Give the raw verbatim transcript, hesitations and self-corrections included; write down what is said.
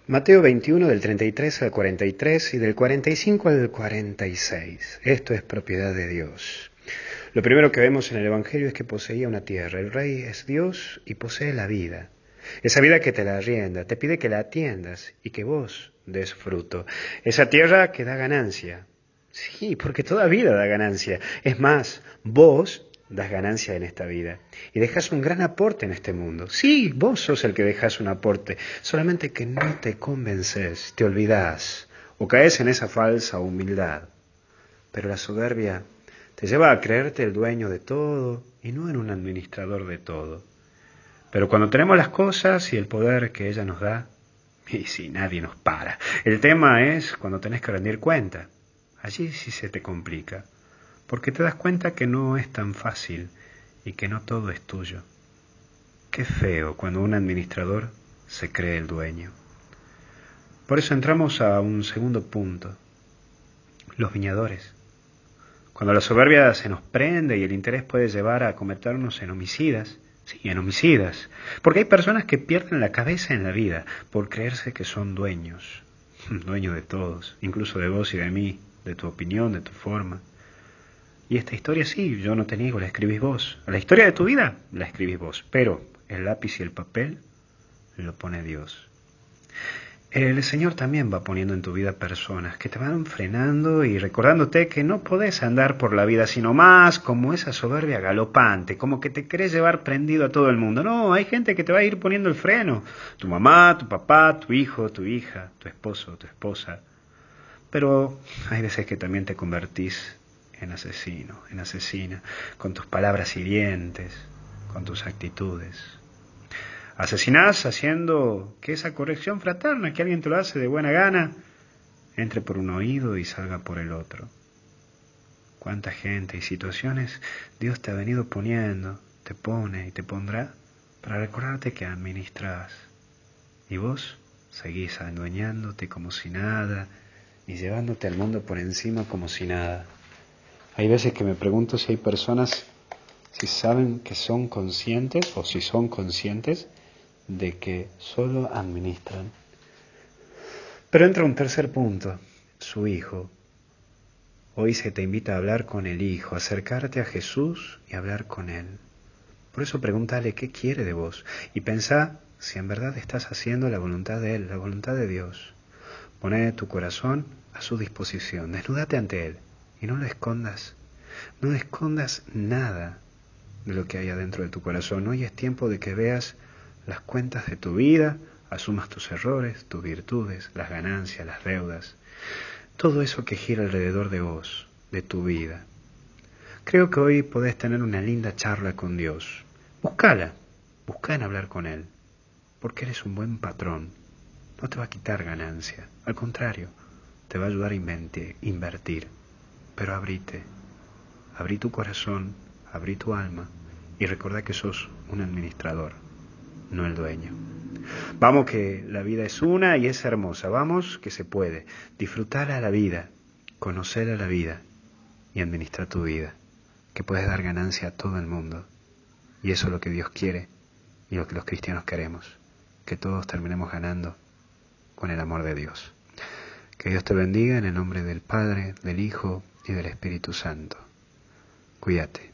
Mateo veintiuno del treinta y tres al cuarenta y tres y del cuarenta y cinco al cuarenta y seis. Esto es propiedad de Dios. Lo primero que vemos en el Evangelio es que poseía una tierra. El rey es Dios y posee la vida. Esa vida que te la arrienda, te pide que la atiendas y que vos des fruto. Esa tierra que da ganancia. Sí, porque toda vida da ganancia. Es más, vos das ganancia en esta vida y dejas un gran aporte en este mundo. Sí, vos sos el que dejas un aporte, solamente que no te convences, te olvidás o caes en esa falsa humildad. Pero la soberbia te lleva a creerte el dueño de todo y no en un administrador de todo. Pero cuando tenemos las cosas y el poder que ella nos da, y si nadie nos para, el tema es cuando tenés que rendir cuenta. Allí sí se te complica, porque te das cuenta que no es tan fácil y que no todo es tuyo. Qué feo cuando un administrador se cree el dueño. Por eso entramos a un segundo punto, los viñadores. Cuando la soberbia se nos prende y el interés puede llevar a convertirnos en homicidas, sí, en homicidas, porque hay personas que pierden la cabeza en la vida por creerse que son dueños, dueños de todos, incluso de vos y de mí, de tu opinión, de tu forma. Y esta historia sí, yo no te niego, la escribís vos. La historia de tu vida la escribís vos, pero el lápiz y el papel lo pone Dios. El Señor también va poniendo en tu vida personas que te van frenando y recordándote que no podés andar por la vida sino más como esa soberbia galopante, como que te querés llevar prendido a todo el mundo. No, hay gente que te va a ir poniendo el freno. Tu mamá, tu papá, tu hijo, tu hija, tu esposo, tu esposa. Pero hay veces que también te convertís en asesino, en asesina, con tus palabras hirientes, con tus actitudes. Asesinás haciendo que esa corrección fraterna, que alguien te lo hace de buena gana, entre por un oído y salga por el otro. Cuánta gente y situaciones Dios te ha venido poniendo, te pone y te pondrá para recordarte que administras. Y vos seguís adueñándote como si nada y llevándote al mundo por encima como si nada. Hay veces que me pregunto si hay personas, si saben que son conscientes o si son conscientes de que solo administran. Pero entra un tercer punto, su Hijo. Hoy se te invita a hablar con el Hijo, acercarte a Jesús y hablar con Él. Por eso pregúntale qué quiere de vos y pensá si en verdad estás haciendo la voluntad de Él, la voluntad de Dios. Poné tu corazón a su disposición, desnúdate ante Él y no lo escondas. No escondas nada de lo que hay adentro de tu corazón. Hoy es tiempo de que veas las cuentas de tu vida, asumas tus errores, tus virtudes, las ganancias, las deudas, todo eso que gira alrededor de vos, de tu vida. Creo que hoy podés tener una linda charla con Dios. Búscala, busca en hablar con Él, porque Él es un buen patrón. No te va a quitar ganancia, al contrario, te va a ayudar a invertir. Pero abrite, abrí tu corazón, abrí tu alma y recordá que sos un administrador, no el dueño. Vamos que la vida es una y es hermosa. Vamos que se puede. Disfrutar a la vida, conocer a la vida y administrar tu vida. Que puedes dar ganancia a todo el mundo. Y eso es lo que Dios quiere y lo que los cristianos queremos. Que todos terminemos ganando con el amor de Dios. Que Dios te bendiga en el nombre del Padre, del Hijo y del Espíritu Santo. Cuídate.